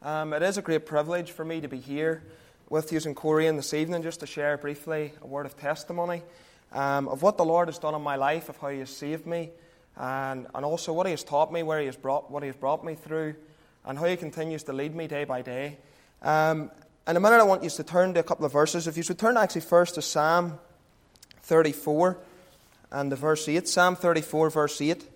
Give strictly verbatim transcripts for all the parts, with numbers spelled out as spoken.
Um, it is a great privilege for me to be here with you in Korean this evening, just to share briefly a word of testimony um, of what the Lord has done in my life, of how He has saved me, and, and also what He has taught me, where He has brought, what He has brought me through, and how He continues to lead me day by day. Um, in a minute, I want you to turn to a couple of verses. If you should turn actually first to Psalm thirty-four and the verse eight. Psalm thirty-four, verse eight.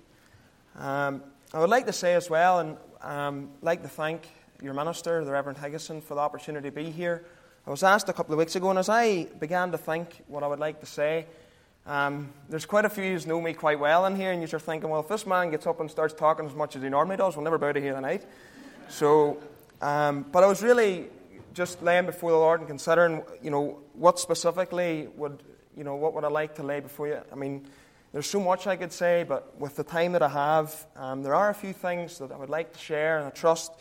Um, I would like to say as well, and um, like to thank your minister, the Reverend Higginson, for the opportunity to be here. I was asked a couple of weeks ago, and as I began to think what I would like to say, um, there's quite a few who know me quite well in here, and you're thinking, well, if this man gets up and starts talking as much as he normally does, we'll never be out of here tonight. So, um, but I was really just laying before the Lord and considering, you know, what specifically would, you know, what would I like to lay before you? I mean, there's so much I could say, but with the time that I have, um, there are a few things that I would like to share, and I trust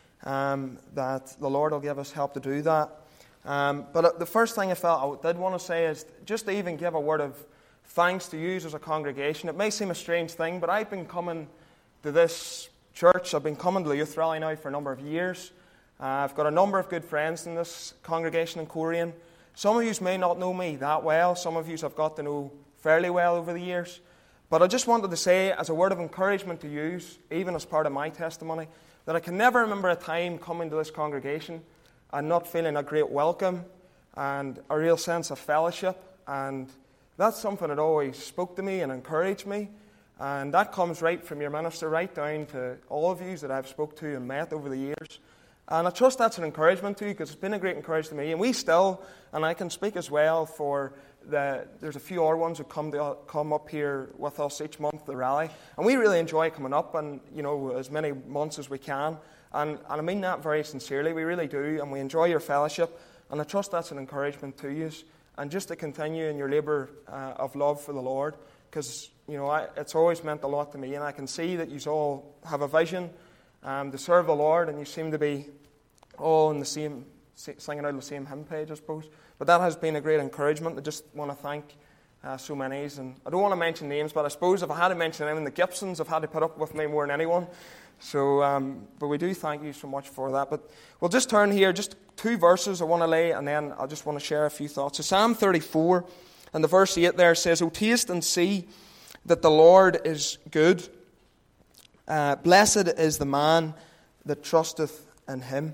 um, that the Lord will give us help to do that. Um, but the first thing I felt I did want to say is just to even give a word of thanks to you as a congregation. It may seem a strange thing, but I've been coming to this church, I've been coming to the youth rally now for a number of years. Uh, I've got a number of good friends in this congregation in Korean. Some of you may not know me that well. Some of you I've got to know fairly well over the years. But I just wanted to say, as a word of encouragement to you, even as part of my testimony, that I can never remember a time coming to this congregation and not feeling a great welcome and a real sense of fellowship. And that's something that always spoke to me and encouraged me. And that comes right from your minister right down to all of you that I've spoke to and met over the years. And I trust that's an encouragement to you, because it's been a great encouragement to me. And we still, and I can speak as well for the, there's a few other ones who come to, come up here with us each month, the rally. And we really enjoy coming up, and, you know, as many months as we can. And, and I mean that very sincerely. We really do. And we enjoy your fellowship. And I trust that's an encouragement to you. And just to continue in your labour uh, of love for the Lord. Because, you know, I, it's always meant a lot to me. And I can see that you all have a vision Um, to serve the Lord, and you seem to be all in the same, singing out of the same hymn page, I suppose. But that has been a great encouragement. I just want to thank uh, so many. And I don't want to mention names, but I suppose if I had to mention them, the Gibsons have had to put up with me more than anyone. So, um, but we do thank you so much for that. But we'll just turn here, just two verses I want to lay, and then I just want to share a few thoughts. So Psalm thirty-four, and the verse eight there says, "O taste and see that the Lord is good. Uh, blessed is the man that trusteth in Him."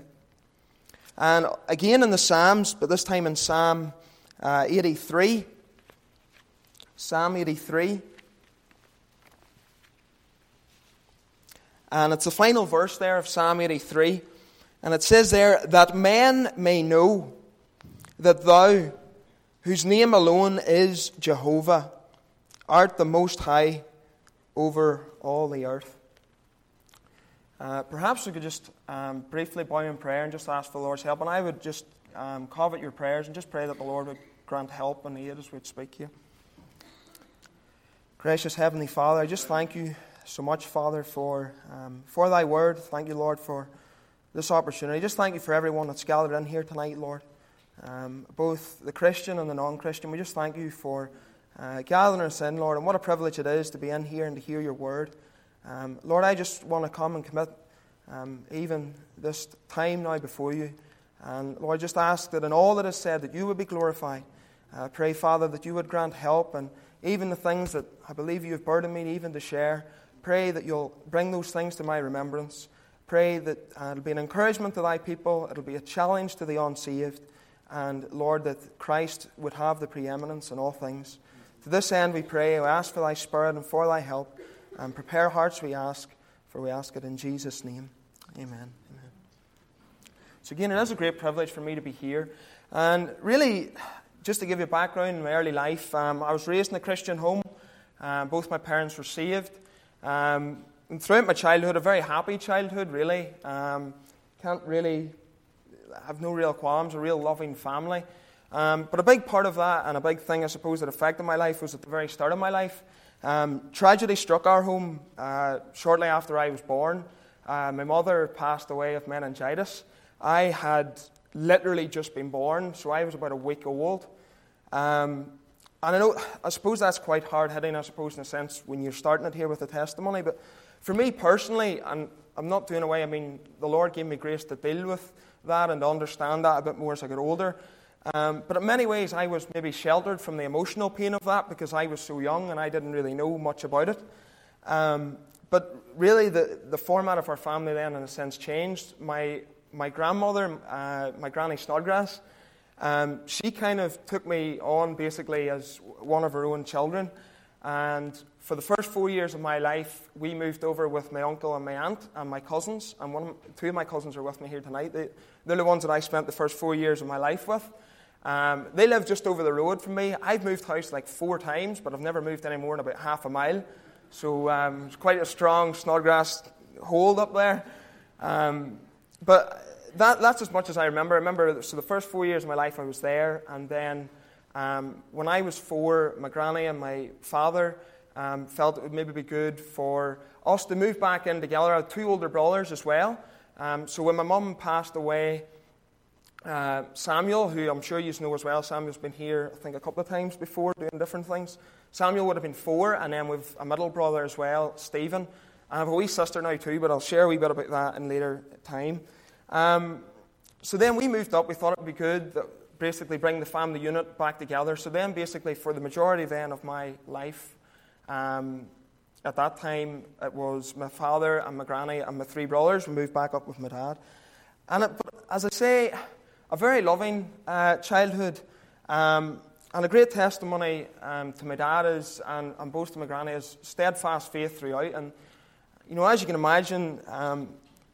And again in the Psalms, but this time in Psalm uh, eighty-three. Psalm eighty-three. And it's the final verse there of Psalm eighty-three. And it says there, "That men may know that Thou, whose name alone is Jehovah, art the Most High over all the earth." Uh, perhaps we could just um, briefly bow in prayer and just ask for the Lord's help. And I would just um, covet your prayers and just pray that the Lord would grant help and aid as we speak to you. Gracious Heavenly Father, I just thank you so much, Father, for um, for Thy word. Thank you, Lord, for this opportunity. Just thank you for everyone that's gathered in here tonight, Lord. Um, both the Christian and the non-Christian. We just thank you for uh, gathering us in, Lord. And what a privilege it is to be in here and to hear your word. Um, Lord, I just want to come and commit um, even this time now before you. And Lord, just ask that in all that is said, that you would be glorified. I pray, Father, that you would grant help, and even the things that I believe you have burdened me even to share. Pray that you'll bring those things to my remembrance. Pray that uh, it'll be an encouragement to thy people. It'll be a challenge to the unsaved. And Lord, that Christ would have the preeminence in all things. To this end we pray, we ask for thy Spirit and for thy help. And prepare hearts, we ask, for we ask it in Jesus' name. Amen. Amen. So again, it is a great privilege for me to be here. And really, just to give you a background in my early life, um, I was raised in a Christian home. Um, both my parents were saved. Um, and throughout my childhood, a very happy childhood, really. Um, can't really have no real qualms, a real loving family. Um, but a big part of that, and a big thing, I suppose, that affected my life was at the very start of my life. Um, tragedy struck our home uh, shortly after I was born. Uh, my mother passed away of meningitis. I had literally just been born, so I was about a week old. Um, and I know, I suppose that's quite hard-hitting, I suppose, in a sense, when you're starting it here with a testimony. But for me personally, and I'm not doing away, I mean, the Lord gave me grace to deal with that and to understand that a bit more as I got older. Um, but in many ways, I was maybe sheltered from the emotional pain of that because I was so young and I didn't really know much about it. Um, but really, the, the format of our family then, in a sense, changed. My my grandmother, uh, my Granny Snodgrass, um, she kind of took me on basically as one of her own children. And for the first four years of my life, we moved over with my uncle and my aunt and my cousins. And one of, two of my cousins are with me here tonight. They, they're the ones that I spent the first four years of my life with. Um, they live just over the road from me. I've moved house like four times, but I've never moved any more than about half a mile. So um, it's quite a strong Snodgrass hold up there. Um, but that, that's as much as I remember. I remember, so the first four years of my life I was there, and then um, when I was four, my granny and my father um, felt it would maybe be good for us to move back in together. I had two older brothers as well. Um, so when my mum passed away, Uh, Samuel, who I'm sure you know as well, Samuel's been here, I think, a couple of times before doing different things. Samuel would have been four, and then we've a middle brother as well, Stephen. I have a wee sister now too, but I'll share a wee bit about that in later time. Um, so then we moved up. We thought it would be good that basically bring the family unit back together. So then basically for the majority then of my life, um, at that time it was my father and my granny and my three brothers. We moved back up with my dad. And it, as I say, a very loving uh, childhood, um, and a great testimony um, to my dad is, and, and both to my granny, is steadfast faith throughout. And you know, as you can imagine, um,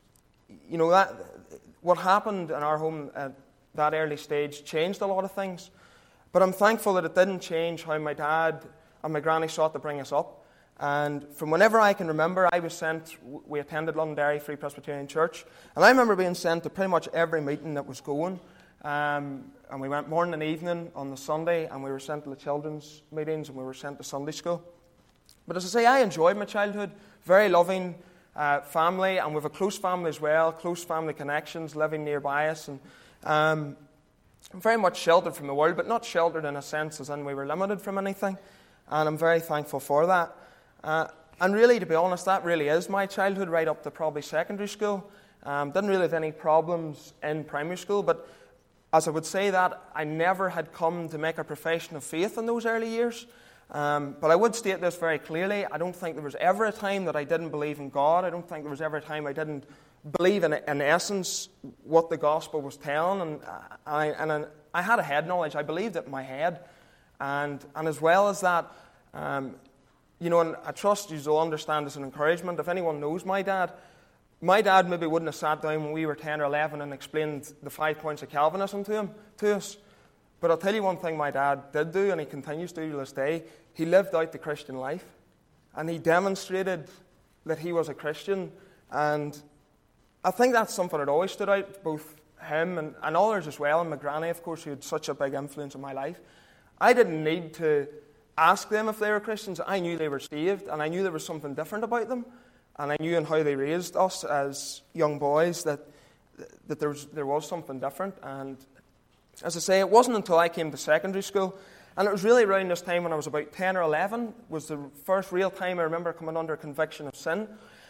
you know that what happened in our home at that early stage changed a lot of things. But I'm thankful that it didn't change how my dad and my granny sought to bring us up. And from whenever I can remember, I was sent, we attended Londonderry Free Presbyterian Church, and I remember being sent to pretty much every meeting that was going. Um, and we went morning and evening on the Sunday, and we were sent to the children's meetings, and we were sent to Sunday school. But as I say, I enjoyed my childhood, very loving uh, family, and we have a close family as well, close family connections living nearby us, and um, very much sheltered from the world, but not sheltered in a sense as in we were limited from anything, and I'm very thankful for that. Uh, and really, to be honest, that really is my childhood right up to probably secondary school. Um, didn't really have any problems in primary school, but as I would say that, I never had come to make a profession of faith in those early years. Um, but I would state this very clearly. I don't think there was ever a time that I didn't believe in God. I don't think there was ever a time I didn't believe in, in essence, what the gospel was telling. And I, and I had a head knowledge. I believed it in my head. And, and as well as that, um, you know, and I trust you will understand as an encouragement. If anyone knows my dad, my dad maybe wouldn't have sat down when we were ten or eleven and explained the five points of Calvinism to him, to us. But I'll tell you one thing my dad did do, and he continues to do to this day. He lived out the Christian life. And he demonstrated that he was a Christian. And I think that's something that always stood out, both him and, and others as well, and my granny, of course, who had such a big influence in my life. I didn't need to ask them if they were Christians. I knew they were saved, and I knew there was something different about them. And I knew in how they raised us as young boys that that there was, there was something different. And as I say, it wasn't until I came to secondary school, and it was really around this time when I was about ten or eleven, was the first real time I remember coming under conviction of sin.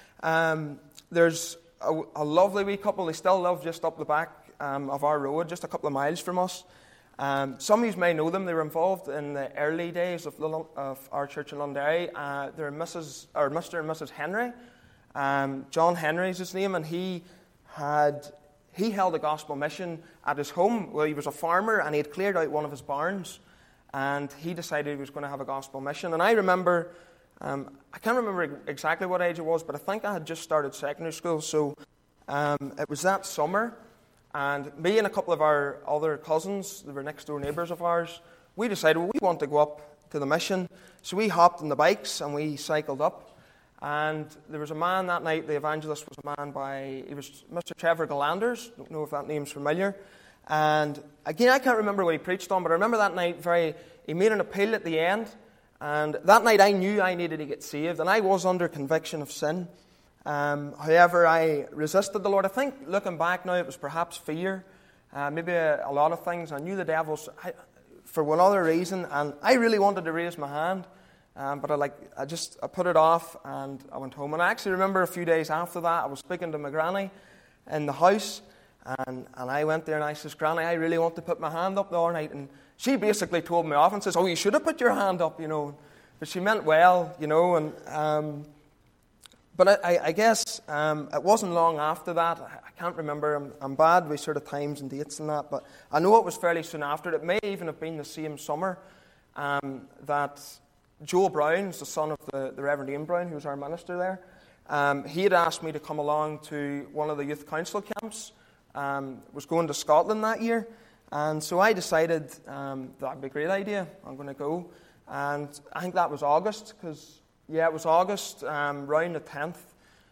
Um, there's a, a lovely wee couple, they still live just up the back um, of our road, just a couple of miles from us. Um, some of you may know them. They were involved in the early days of, of our church in Londonderry. Uh, they're Missus or Mister and Missus Henry. Um, John Henry is his name, and he had he held a gospel mission at his home. Well, he was a farmer, and he had cleared out one of his barns, and he decided he was going to have a gospel mission. And I remember, um, I can't remember exactly what age it was, but I think I had just started secondary school, so um, it was that summer. And me and a couple of our other cousins, they were next door neighbours of ours, we decided well, we want to go up to the mission. So we hopped on the bikes and we cycled up. And there was a man that night, the evangelist was a man by, he was Mister Trevor Galanders. Don't know if that name's familiar. And again, I can't remember what he preached on, but I remember that night very, he made an appeal at the end. And that night I knew I needed to get saved, and I was under conviction of sin. Um, however, I resisted the Lord. I think, looking back now, it was perhaps fear, uh, maybe a, a lot of things. I knew the devil's, I, for one other reason, and I really wanted to raise my hand. Um, but I like I just I put it off and I went home. And I actually remember a few days after that, I was speaking to my granny in the house, and, and I went there and I says, "Granny, I really want to put my hand up the other night." And she basically told me off and says, "Oh, you should have put your hand up, you know." But she meant well, you know. And um, but I, I, I guess um, it wasn't long after that. I, I can't remember. I'm, I'm bad with sort of times and dates and that. But I know it was fairly soon after. It may even have been the same summer um, that Joel Brown, the son of the, the Reverend Ian Brown, who was our minister there, um, he had asked me to come along to one of the youth council camps. Um, was going to Scotland that year. And so I decided um, that would be a great idea. I'm going to go. And I think that was August, because, yeah, it was August, um, around the tenth.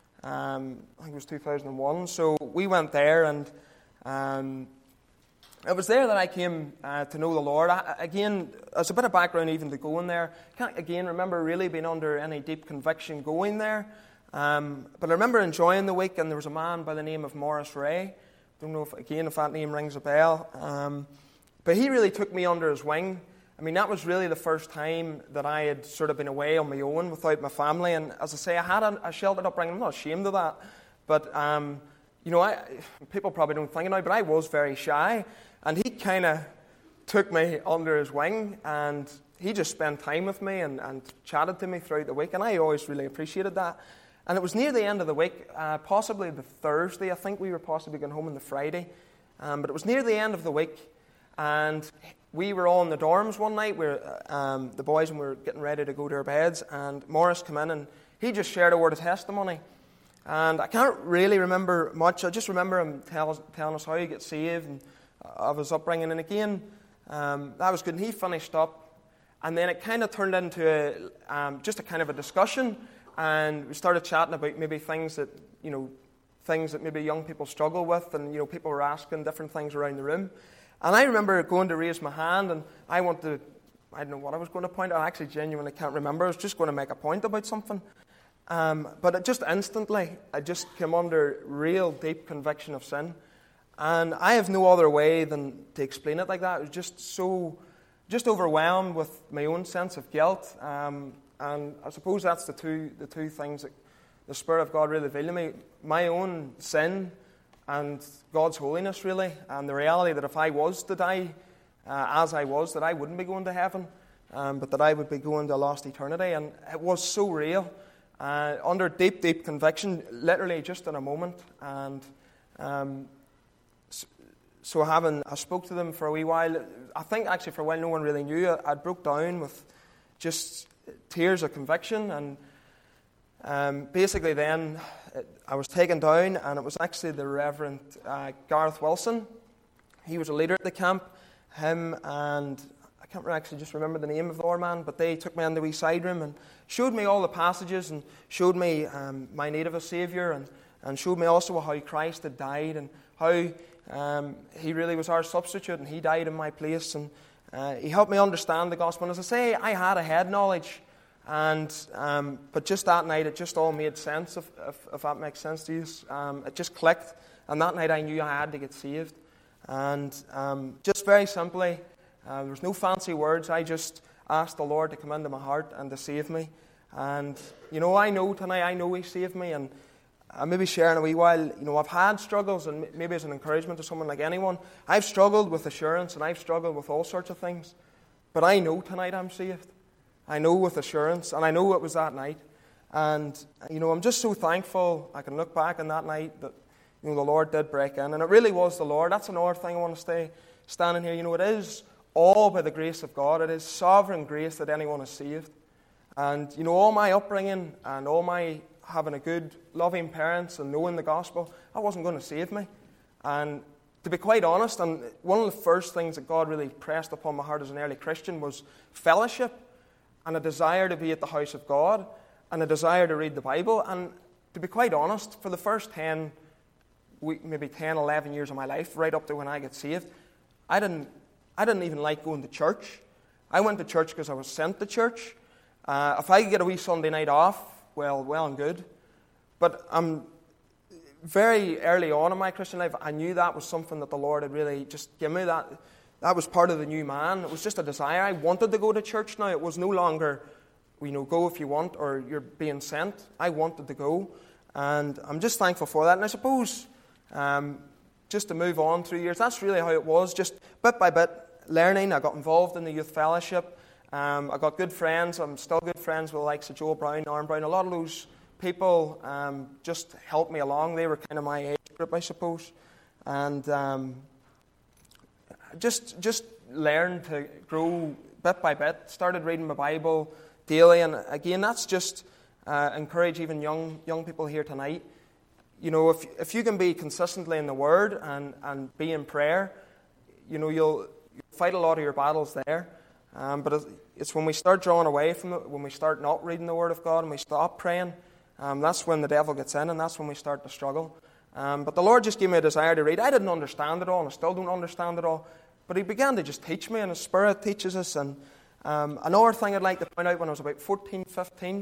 Um, I think it was two thousand one. So we went there, and um, it was there that I came uh, to know the Lord. I, again, as a bit of background even to going there, I can't, again, remember really being under any deep conviction going there. Um, but I remember enjoying the week, and there was a man by the name of Morris Ray. Don't know, if again, if that name rings a bell. Um, but he really took me under his wing. I mean, that was really the first time that I had sort of been away on my own without my family. And as I say, I had a, a sheltered upbringing. I'm not ashamed of that. But, um, you know, I, people probably don't think it now, but I was very shy. And he kind of took me under his wing, and he just spent time with me and, and chatted to me throughout the week. And I always really appreciated that. And it was near the end of the week, uh, possibly the Thursday. I think we were possibly going home on the Friday. Um, but it was near the end of the week. And we were all in the dorms one night, where um, the boys and we were getting ready to go to our beds. And Morris came in and he just shared a word of testimony. And I can't really remember much. I just remember him tell us, telling us how he got saved and of his upbringing. And again, um, that was good. And he finished up. And then it kind of turned into a, um, just a kind of a discussion. And we started chatting about maybe things that, you know, things that maybe young people struggle with. And, you know, people were asking different things around the room. And I remember going to raise my hand, and I wanted to, I don't know what I was going to point out. I actually genuinely can't remember. I was just going to make a point about something. Um, but it just instantly, I just came under real deep conviction of sin. And I have no other way than to explain it like that. It was just so, just overwhelmed with my own sense of guilt. Um, and I suppose that's the two, the two things that the Spirit of God really revealed to me. My own sin and God's holiness, really, and the reality that if I was to die uh, as I was, that I wouldn't be going to heaven, um, but that I would be going to a lost eternity. And it was so real, uh, under deep, deep conviction, literally just in a moment. And um, so having, I spoke to them for a wee while. I think actually for a while no one really knew. I, I broke down with just tears of conviction, and um, basically then I was taken down, and it was actually the Reverend uh, Gareth Wilson. He was a leader at the camp. Him and, I can't actually just remember the name of the other man, but they took me in the wee side room and showed me all the passages, and showed me um, my need of a Saviour, and, and showed me also how Christ had died, and how um, He really was our substitute, and He died in my place. And uh, He helped me understand the gospel. And as I say, I had a head knowledge. And um, but just that night, it just all made sense, if, if, if that makes sense to you. Um, it just clicked. And that night I knew I had to get saved. And um, just very simply, uh, there was no fancy words. I just asked the Lord to come into my heart and to save me. And, you know, I know tonight, I know He saved me. And I'm maybe sharing a wee while, you know, I've had struggles, and maybe as an encouragement to someone like anyone, I've struggled with assurance, and I've struggled with all sorts of things. But I know tonight I'm saved. I know with assurance, and I know it was that night. And, you know, I'm just so thankful I can look back on that night that, you know, the Lord did break in. And it really was the Lord. That's another thing I want to stay standing here. You know, it is all by the grace of God. It is sovereign grace that anyone is saved. And, you know, all my upbringing and all my having a good, loving parents and knowing the gospel, that wasn't going to save me. And to be quite honest, and one of the first things that God really pressed upon my heart as an early Christian was fellowship, and a desire to be at the house of God, and a desire to read the Bible. And to be quite honest, for the first ten, maybe ten, eleven years of my life, right up to when I got saved, I didn't, I didn't even like going to church. I went to church because I was sent to church. Uh, if I could get a wee Sunday night off, well, well and good. But um, very early on in my Christian life, I knew that was something that the Lord had really just given me. That That was part of the new man. It was just a desire. I wanted to go to church now. It was no longer you know, go if you want, or you're being sent. I wanted to go, and I'm just thankful for that. And I suppose, um, just to move on through years, that's really how it was, just bit by bit, learning. I got involved in the youth fellowship. Um, I got good friends. I'm still good friends with the likes of Joel Brown, Aaron Brown. A lot of those people um, just helped me along. They were kind of my age group, I suppose. And um, just just learned to grow bit by bit. Started reading my Bible daily. And again, that's just uh, encourage even young young people here tonight. You know, if if you can be consistently in the Word and, and be in prayer, you know, you'll, you'll fight a lot of your battles there. Um, but it's when we start drawing away from it, when we start not reading the Word of God and we stop praying, um, that's when the devil gets in, and that's when we start to struggle. Um, but the Lord just gave me a desire to read. I didn't understand it all, and I still don't understand it all. But He began to just teach me, and His Spirit teaches us. And um, another thing I'd like to point out, when I was about fourteen, fifteen,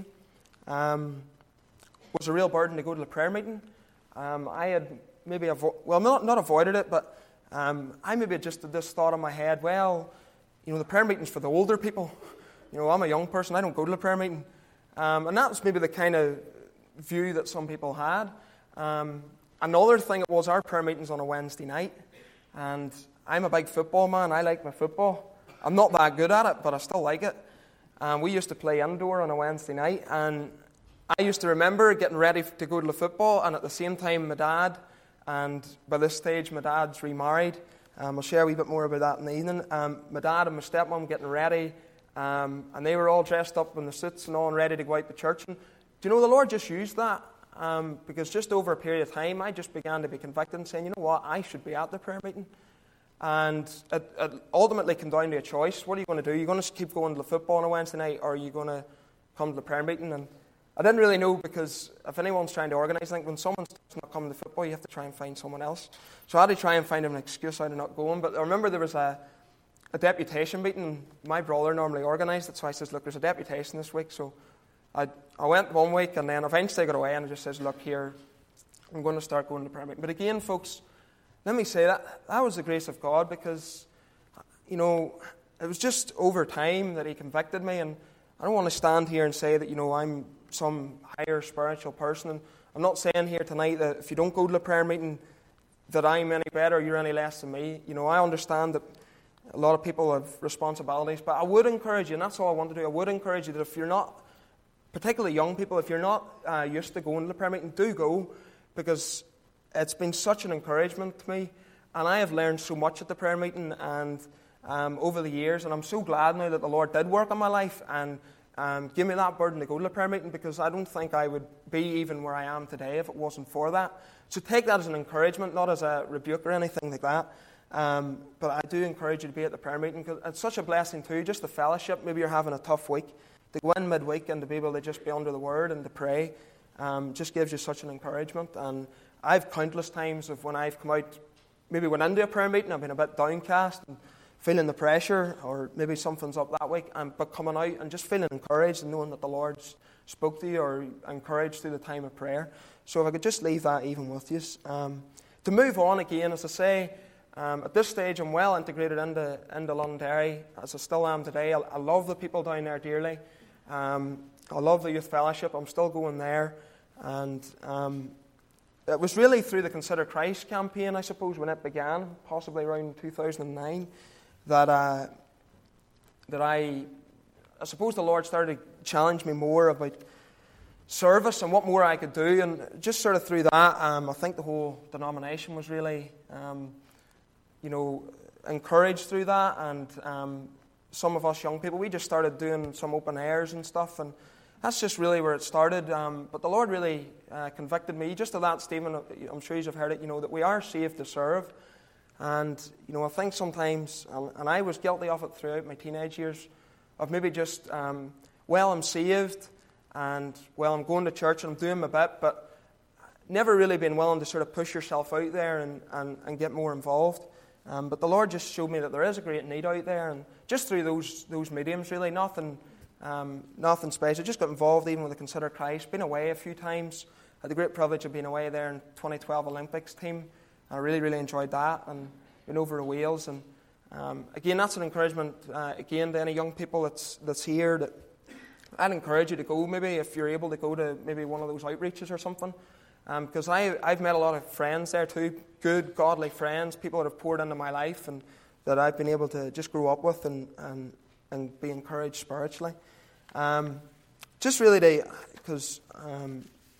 um, was a real burden to go to the prayer meeting. Um, I had maybe, avo- well, not, not avoided it, but um, I maybe just had this thought in my head, well, you know, the prayer meeting's for the older people. You know, I'm a young person, I don't go to the prayer meeting. Um, and that was maybe the kind of view that some people had. Um, another thing it was, our prayer meeting's on a Wednesday night. And I'm a big football man, I like my football. I'm not that good at it, but I still like it. Um, we used to play indoor on a Wednesday night, and I used to remember getting ready to go to the football, and at the same time my dad, and by this stage my dad's remarried. Um, I'll share a wee bit more about that in the evening. Um, my dad and my stepmom getting ready, um, and they were all dressed up in the suits and all and ready to go out to church. And do you know, the Lord just used that, um, because just over a period of time I just began to be convicted and saying, you know what, I should be at the prayer meeting. And it, it ultimately came down to a choice. What are you going to do? Are you going to keep going to the football on a Wednesday night, or are you going to come to the prayer meeting? And I didn't really know, because if anyone's trying to organise, I think when someone's not coming to football, you have to try and find someone else. So I had to try and find an excuse out of not going. But I remember there was a, a deputation meeting. My brother normally organised it, so I says, look, there's a deputation this week. So I I went one week, and then eventually I got away, and I just says, look, here, I'm going to start going to prayer meeting. But again, folks, let me say that that was the grace of God, because, you know, it was just over time that He convicted me. And I don't want to stand here and say that, you know, I'm some higher spiritual person. And I'm not saying here tonight that if you don't go to the prayer meeting that I'm any better or you're any less than me. You know, I understand that a lot of people have responsibilities, but I would encourage you, and that's all I want to do, I would encourage you that if you're not, particularly young people, if you're not uh, used to going to the prayer meeting, do go, because it's been such an encouragement to me, and I have learned so much at the prayer meeting and um, over the years, and I'm so glad now that the Lord did work on my life and Um, give me that burden to go to the prayer meeting, because I don't think I would be even where I am today if it wasn't for that. So take that as an encouragement, not as a rebuke or anything like that. Um, but I do encourage you to be at the prayer meeting, because it's such a blessing too, just the fellowship. Maybe you're having a tough week, to go in midweek and to be able to just be under the Word and to pray um, just gives you such an encouragement. And I've countless times of when I've come out, maybe went into a prayer meeting, I've been a bit downcast and feeling the pressure, or maybe something's up that week, and but coming out and just feeling encouraged and knowing that the Lord spoke to you or encouraged through the time of prayer. So if I could just leave that even with you. Um, to move on again, as I say, um, at this stage I'm well integrated into, into Londonderry, as I still am today. I, I love the people down there dearly. Um, I love the youth fellowship. I'm still going there. And um, it was really through the Consider Christ campaign, I suppose, when it began, possibly around two thousand nine. That uh, that I, I suppose the Lord started to challenge me more about service and what more I could do, and just sort of through that, um, I think the whole denomination was really, um, you know, encouraged through that, and um, some of us young people, we just started doing some open airs and stuff, and that's just really where it started. Um, but the Lord really uh, convicted me just of that statement. I'm sure you've heard it, you know, that we are saved to serve. And, you know, I think sometimes, and I was guilty of it throughout my teenage years, of maybe just, um, well, I'm saved, and, well, I'm going to church and I'm doing my bit, but never really been willing to sort of push yourself out there and, and, and get more involved. Um, but the Lord just showed me that there is a great need out there, and just through those those mediums, really, nothing um, nothing special. Just got involved even with the Consider Christ, been away a few times. Had the great privilege of being away there in twenty twelve Olympics team. I really, really enjoyed that, and been over to Wales. And um, again, that's an encouragement, uh, again, to any young people that's that's here, that I'd encourage you to go, maybe if you're able to go to maybe one of those outreaches or something. Um, because I, I've met a lot of friends there too, good, godly friends, people that have poured into my life and that I've been able to just grow up with and, and, and be encouraged spiritually. Um, just really to, because um,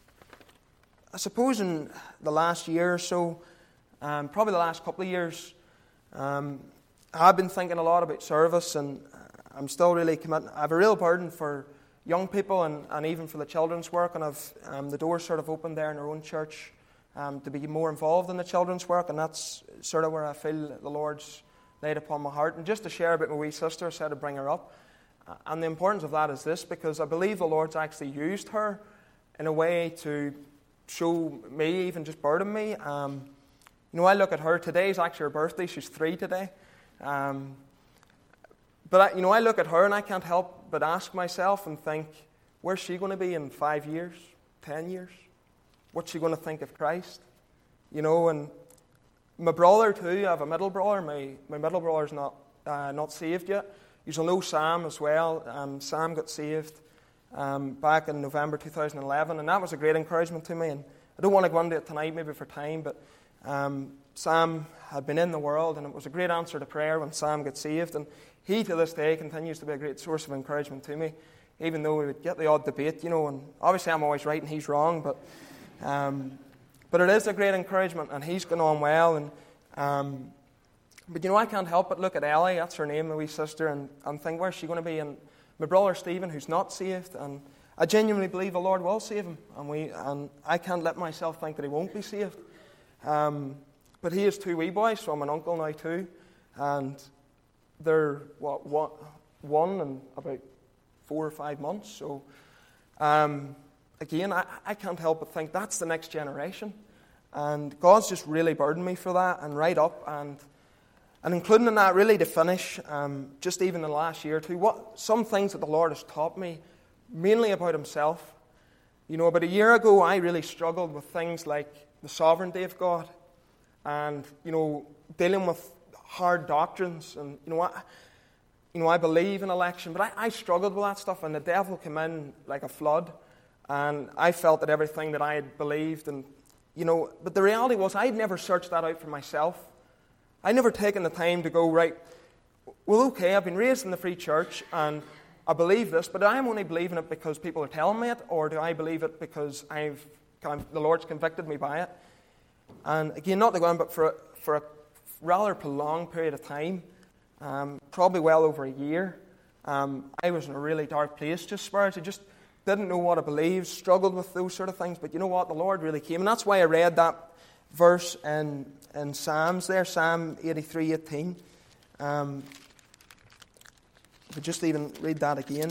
I suppose in the last year or so, um, probably the last couple of years, um, I've been thinking a lot about service, and I'm still really committed. I have a real burden for young people and, and even for the children's work, and I've um, the doors sort of opened there in our own church um, to be more involved in the children's work, and that's sort of where I feel the Lord's laid upon my heart. And just to share about my wee sister, I said to bring her up, uh, and the importance of that is this, because I believe the Lord's actually used her in a way to show me, even just burden me. Um, you know, I look at her, today's actually her birthday, she's three today. Um, But, I, you know, I look at her and I can't help but ask myself and think, where's she going to be in five years, ten years? What's she going to think of Christ? You know, and my brother too, I have a middle brother. My, my middle brother's not uh, not saved yet. You'll know Sam as well. Um, Sam got saved um, back in November two thousand eleven, and that was a great encouragement to me. And I don't want to go into it tonight, maybe for time, but um, Sam had been in the world, and it was a great answer to prayer when Sam got saved. And he, to this day, continues to be a great source of encouragement to me, even though we would get the odd debate, you know, and obviously I'm always right and he's wrong, but um, but it is a great encouragement, and he's going on well. And um, But, you know, I can't help but look at Ellie, that's her name, my wee sister, and, and think, where's she going to be? And my brother Stephen, who's not saved, and I genuinely believe the Lord will save him, and we and I can't let myself think that he won't be saved. Um, but he has two wee boys, so I'm an uncle now too, and they're what, what one and about four or five months. So um, again, I, I can't help but think that's the next generation, and God's just really burdened me for that, and right up, and and including in that, really to finish, um, just even in the last year or two, what some things that the Lord has taught me, mainly about Himself. You know, about a year ago, I really struggled with things like the sovereignty of God, and you know, dealing with hard doctrines, and you know, I, you know, I believe in election, but I, I struggled with that stuff, and the devil came in like a flood, and I felt that everything that I had believed, and you know, but the reality was I'd never searched that out for myself. I'd never taken the time to go, right, well, okay, I've been raised in the free church, and I believe this, but I'm only believing it because people are telling me it, or do I believe it because I've kind of, the Lord's convicted me by it? And again, not to go on, but for a, for a rather prolonged period of time, um, probably well over a year, um, I was in a really dark place, just spiritually, just didn't know what I believed, struggled with those sort of things. But you know what? The Lord really came, and that's why I read that verse in, in Psalms there, Psalm eighty-three eighteen. Um, but just even read that again.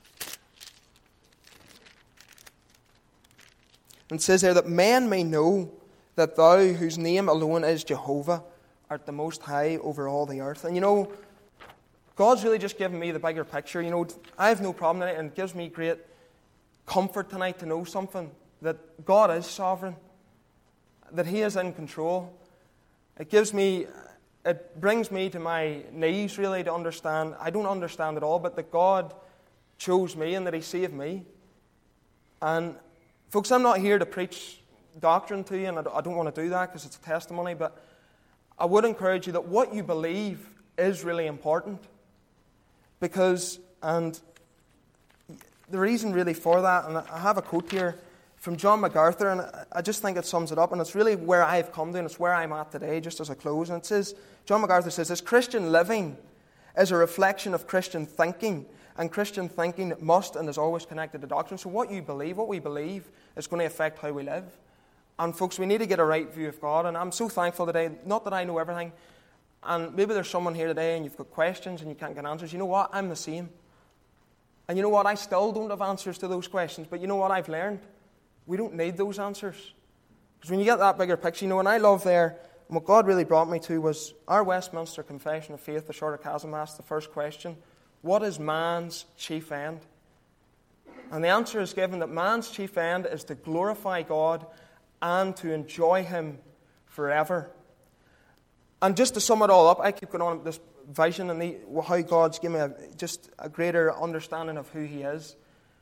And it says there that men may know that thou, whose name alone is Jehovah, art the most high over all the earth. And you know, God's really just given me the bigger picture. You know, I have no problem in it, and it gives me great comfort tonight to know something, that God is sovereign, that He is in control. It gives me, it brings me to my knees really to understand, I don't understand it all, but that God chose me and that He saved me. And folks, I'm not here to preach doctrine to you, and I don't want to do that because it's a testimony, but I would encourage you that what you believe is really important. Because, and the reason really for that, and I have a quote here from John MacArthur, and I just think it sums it up, and it's really where I've come to, and it's where I'm at today, just as I close. And it says, John MacArthur says, this Christian living is a reflection of Christian thinking, and Christian thinking must and is always connected to doctrine. So what you believe, what we believe, is going to affect how we live. And folks, we need to get a right view of God, and I'm so thankful today, not that I know everything, and maybe there's someone here today and you've got questions and you can't get answers. You know what? I'm the same. And you know what? I still don't have answers to those questions, but you know what I've learned? We don't need those answers. Because when you get that bigger picture, you know, and I love there, and what God really brought me to was our Westminster Confession of Faith, the Shorter Catechism, asked the first question, what is man's chief end? And the answer is given that man's chief end is to glorify God and to enjoy Him forever. And just to sum it all up, I keep going on with this vision and the, how God's given me a, just a greater understanding of who He is.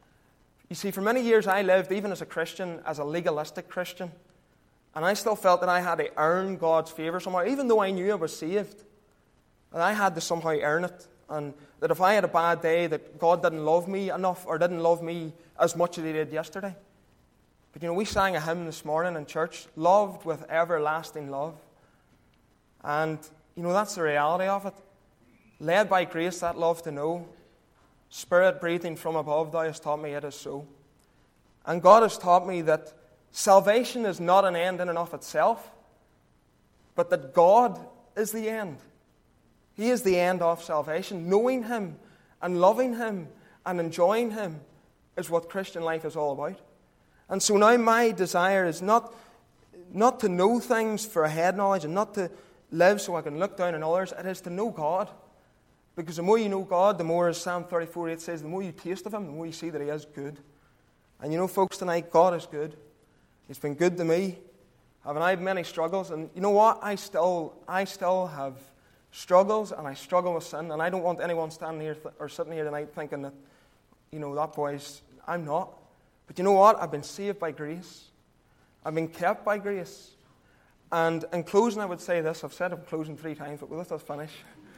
You see, for many years I lived, even as a Christian, as a legalistic Christian. And I still felt that I had to earn God's favour somehow, even though I knew I was saved. That I had to somehow earn it. And that if I had a bad day, that God didn't love me enough or didn't love me as much as He did yesterday. But you know, we sang a hymn this morning in church, loved with everlasting love. And you know, that's the reality of it. Led by grace, that love to know. Spirit breathing from above, thou hast taught me it is so. And God has taught me that salvation is not an end in and of itself, but that God is the end. He is the end of salvation. Knowing Him and loving Him and enjoying Him is what Christian life is all about. And so now my desire is not, not to know things for a head knowledge and not to live so I can look down on others. It is to know God. Because the more you know God, the more, as Psalm thirty-four eight says, the more you taste of Him, the more you see that He is good. And you know, folks, tonight, God is good. He's been good to me. Haven't I had many struggles? And you know what? I still, I still have struggles, and I struggle with sin. And I don't want anyone standing here th- or sitting here tonight thinking that, you know, that boy's... I'm not. But you know what? I've been saved by grace. I've been kept by grace. And in closing, I would say this. I've said I'm closing three times, but let us finish.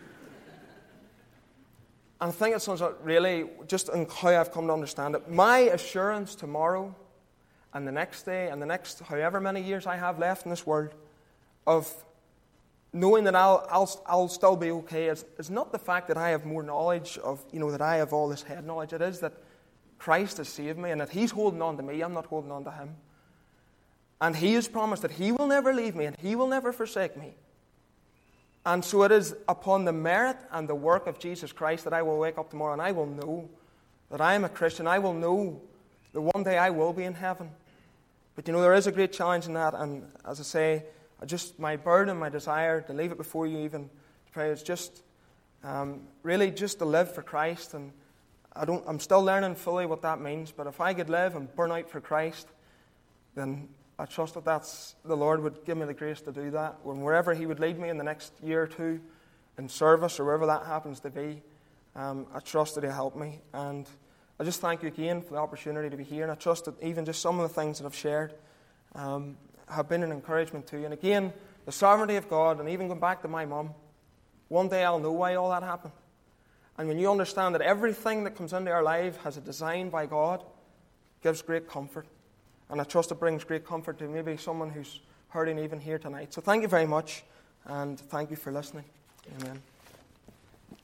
And I think it's something really, just in how I've come to understand it, my assurance tomorrow and the next day and the next however many years I have left in this world of knowing that I'll I'll, I'll still be okay is, is not the fact that I have more knowledge of, you know, that I have all this head knowledge. It is that Christ has saved me and that He's holding on to me. I'm not holding on to Him. And He has promised that He will never leave me and He will never forsake me. And so it is upon the merit and the work of Jesus Christ that I will wake up tomorrow and I will know that I am a Christian. I will know that one day I will be in heaven. But you know, there is a great challenge in that. And as I say, I just my burden, my desire to leave it before you even to pray is just um, really just to live for Christ. And I don't, I'm still learning fully what that means. But if I could live and burn out for Christ, then I trust that that's, the Lord would give me the grace to do that. When wherever He would lead me in the next year or two in service or wherever that happens to be, um, I trust that He'll help me. And I just thank you again for the opportunity to be here. And I trust that even just some of the things that I've shared um, have been an encouragement to you. And again, the sovereignty of God, and even going back to my mum, one day I'll know why all that happened. And when you understand that everything that comes into our life has a design by God, it gives great comfort. And I trust it brings great comfort to maybe someone who's hurting even here tonight. So thank you very much, and thank you for listening. Amen.